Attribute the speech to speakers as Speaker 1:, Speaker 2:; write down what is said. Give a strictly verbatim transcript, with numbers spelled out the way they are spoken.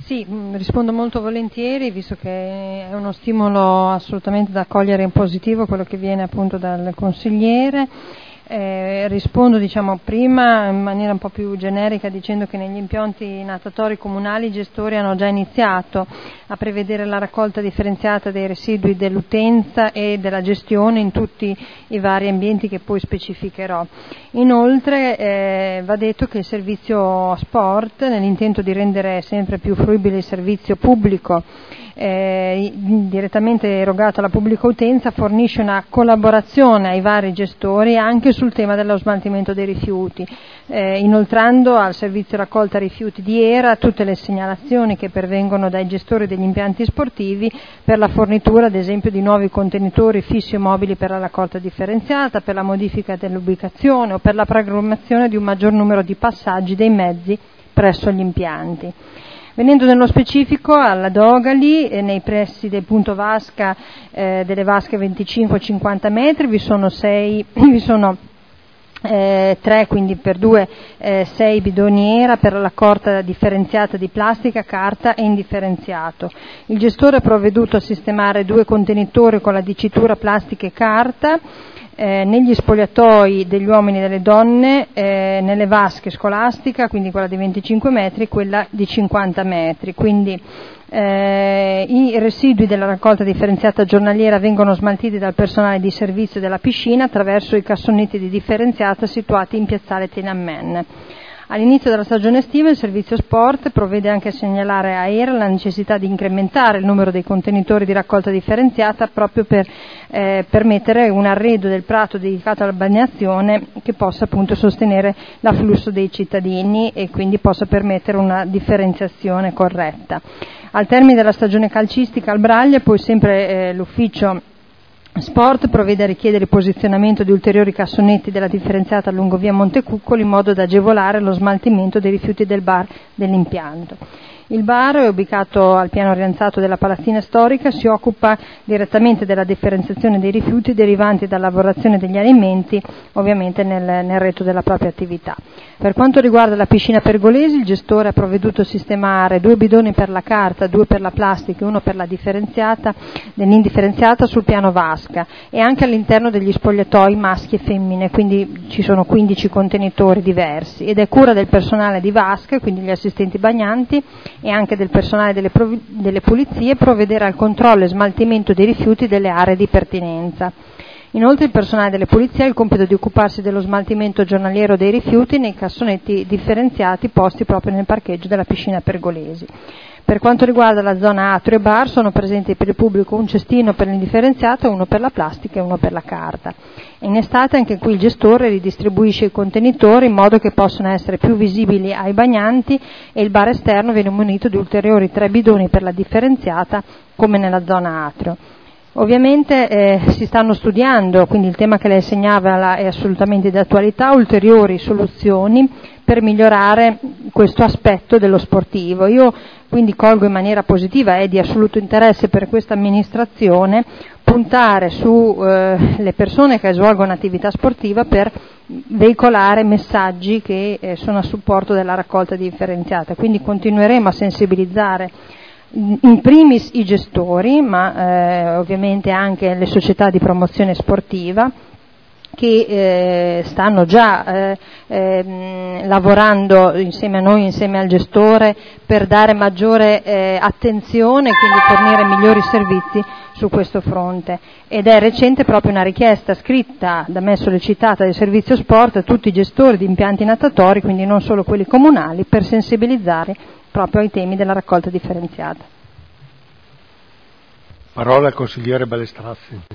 Speaker 1: Sì, rispondo molto volentieri, visto che è uno stimolo assolutamente da cogliere in positivo quello che viene appunto dal consigliere. Eh, rispondo diciamo prima in maniera un po' più generica dicendo che negli impianti natatori comunali i gestori hanno già iniziato a prevedere la raccolta differenziata dei residui dell'utenza e della gestione in tutti i vari ambienti che poi specificherò. Inoltre eh, va detto che il servizio sport, nell'intento di rendere sempre più fruibile il servizio pubblico Eh, direttamente erogato alla pubblica utenza, fornisce una collaborazione ai vari gestori anche sul tema dello smaltimento dei rifiuti, eh, inoltrando al servizio raccolta rifiuti di ERA tutte le segnalazioni che pervengono dai gestori degli impianti sportivi per la fornitura ad esempio di nuovi contenitori fissi o mobili per la raccolta differenziata, per la modifica dell'ubicazione o per la programmazione di un maggior numero di passaggi dei mezzi presso gli impianti. Venendo nello specifico alla Dogali, eh, nei pressi del punto vasca eh, delle vasche venticinque cinquanta metri vi sono sei, vi sono eh, tre, quindi per due, eh, sei bidoni ERA per la raccolta differenziata di plastica, carta e indifferenziato. Il gestore ha provveduto a sistemare due contenitori con la dicitura plastica e carta Eh, negli spogliatoi degli uomini e delle donne, eh, nelle vasche scolastica, quindi quella di venticinque metri e quella di cinquanta metri, quindi eh, i residui della raccolta differenziata giornaliera vengono smaltiti dal personale di servizio della piscina attraverso i cassonetti di differenziata situati in piazzale Tiananmen. All'inizio della stagione estiva il servizio sport provvede anche a segnalare a ERA la necessità di incrementare il numero dei contenitori di raccolta differenziata proprio per eh, permettere un arredo del prato dedicato alla balneazione che possa appunto sostenere l'afflusso dei cittadini e quindi possa permettere una differenziazione corretta. Al termine della stagione calcistica al Braglia poi sempre eh, l'ufficio Sport provvede a richiedere il posizionamento di ulteriori cassonetti della differenziata lungo via Montecuccolo in modo da agevolare lo smaltimento dei rifiuti del bar dell'impianto. Il bar è ubicato al piano rialzato della palazzina storica, si occupa direttamente della differenziazione dei rifiuti derivanti dalla lavorazione degli alimenti, ovviamente nel, nel retto della propria attività. Per quanto riguarda la piscina Pergolesi, il gestore ha provveduto a sistemare due bidoni per la carta, due per la plastica e uno per la differenziata, dell'indifferenziata sul piano vasca e anche all'interno degli spogliatoi maschi e femmine, quindi ci sono quindici contenitori diversi ed è cura del personale di vasca, quindi gli assistenti bagnanti e anche del personale delle, prov- delle pulizie provvedere al controllo e smaltimento dei rifiuti delle aree di pertinenza. Inoltre il personale delle pulizie ha il compito di occuparsi dello smaltimento giornaliero dei rifiuti nei cassonetti differenziati posti proprio nel parcheggio della piscina Pergolesi. Per quanto riguarda la zona atrio e bar sono presenti per il pubblico un cestino per l'indifferenziato, uno per la plastica e uno per la carta. In estate anche qui il gestore ridistribuisce i contenitori in modo che possano essere più visibili ai bagnanti e il bar esterno viene munito di ulteriori tre bidoni per la differenziata come nella zona atrio. Ovviamente eh, si stanno studiando, quindi il tema che lei segnala è assolutamente di attualità, ulteriori soluzioni per migliorare questo aspetto dello sportivo. Io quindi colgo in maniera positiva, è di assoluto interesse per questa amministrazione puntare su eh, le persone che svolgono attività sportiva per veicolare messaggi che eh, sono a supporto della raccolta differenziata, quindi continueremo a sensibilizzare in primis i gestori, ma eh, ovviamente anche le società di promozione sportiva che eh, stanno già eh, eh, lavorando insieme a noi, insieme al gestore, per dare maggiore eh, attenzione e quindi fornire migliori servizi su questo fronte. Ed è recente proprio una richiesta scritta da me sollecitata del servizio sport a tutti i gestori di impianti natatori, quindi non solo quelli comunali, per sensibilizzare proprio ai temi della raccolta differenziata.
Speaker 2: Parola al consigliere Balestrazzi.